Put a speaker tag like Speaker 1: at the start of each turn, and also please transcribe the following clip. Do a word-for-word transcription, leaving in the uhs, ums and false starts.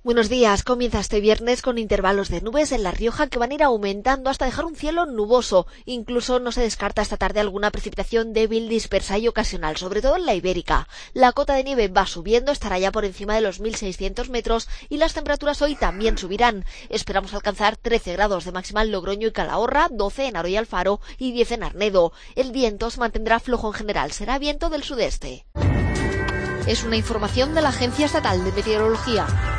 Speaker 1: Buenos días, comienza este viernes con intervalos de nubes en La Rioja que van a ir aumentando hasta dejar un cielo nuboso. Incluso no se descarta esta tarde alguna precipitación débil, dispersa y ocasional, sobre todo en la Ibérica. La cota de nieve va subiendo, estará ya por encima de los mil seiscientos metros y las temperaturas hoy también subirán. Esperamos alcanzar trece grados de máxima en Logroño y Calahorra, doce en Aro y Alfaro y diez en Arnedo. El viento se mantendrá flojo en general, será viento del sudeste. Es una información de la Agencia Estatal de Meteorología.